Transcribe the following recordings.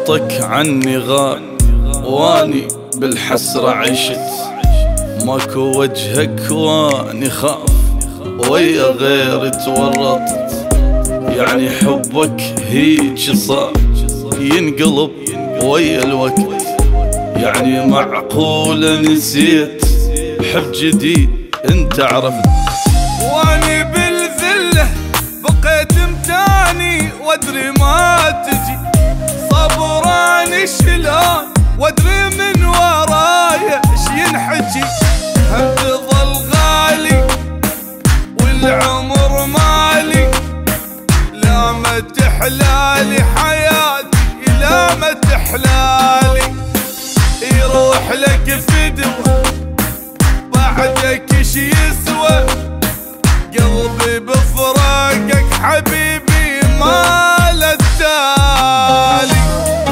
خطك عني غاب واني بالحسرة عشت، ماكو وجهك واني خاف ويا غيري تورطت. يعني حبك هيج صار ينقلب ويا الوقت، يعني معقولة نسيت حب جديد انت عرفت. واني بالذلة بقيت متاني وادري ما تجي، صبراني شلون وادري من ورايا ايش ينحكي. هم تظل غالي والعمر مالي، لا ما تحلالي حياتي لا ما تحلالي. يروح لك فدوة بعدك ايش يسوى، قلبي بفراقك حبيبي ما له تالي.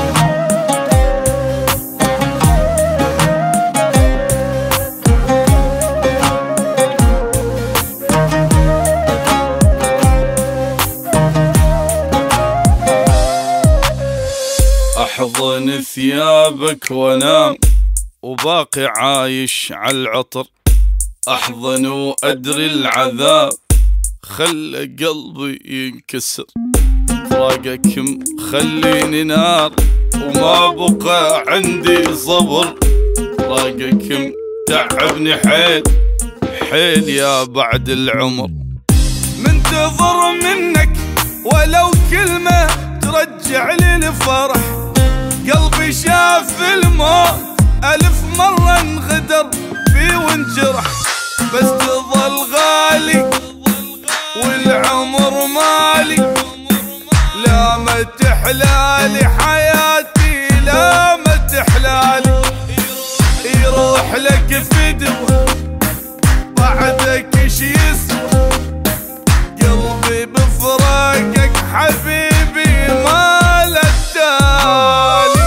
احضن ثيابك وانام وباقي عايش عالعطر، احضن وادري العذاب خلى قلبي ينكسر. فراقك مخليني نار وما بقى عندي صبر، فراقك متعبني حيل حيل يا بعد العمر. منتظر منك ولو كلمة ترجع لي الفرح، قلبي شاف الموت ألف مرة انغدر فيه وانجرح. بس تظل غالي والعمر مالي، لا ما تحلالي حياتي لا ما تحلالي. يروح لك فدوة بعدك ايش يسوى، قلبي بفراقك حبيبي ما له تالي.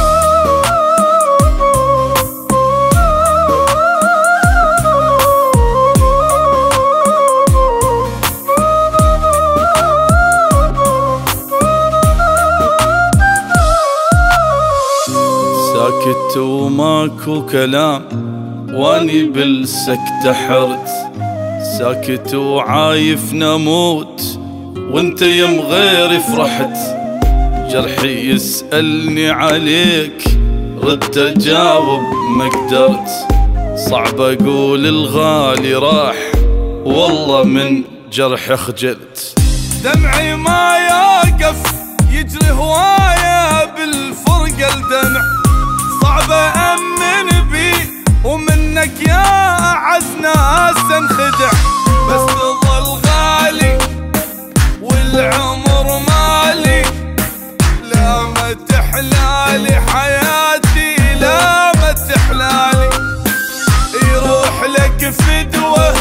ساكت وماكو كلام واني بالسكتة حرت، ساكت وعايف نموت وانت يم غيري فرحت. جرحي يسألني عليك ردت اجاوب ما قدرت، صعب اقول الغالي راح والله من جرح خجلت. دمعي ما يوقف يجري هواية بالفرقة الدمع، صعب أمن بي ومنك يا أعز ناس انخدع. بس تظل غالي والعمر مالي، لا ما تحلالي حياتي لا ما تحلالي. يروح لك فدوة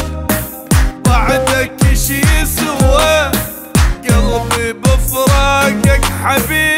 بعدك ايش يسوى، قلبي بفراقك حبيبي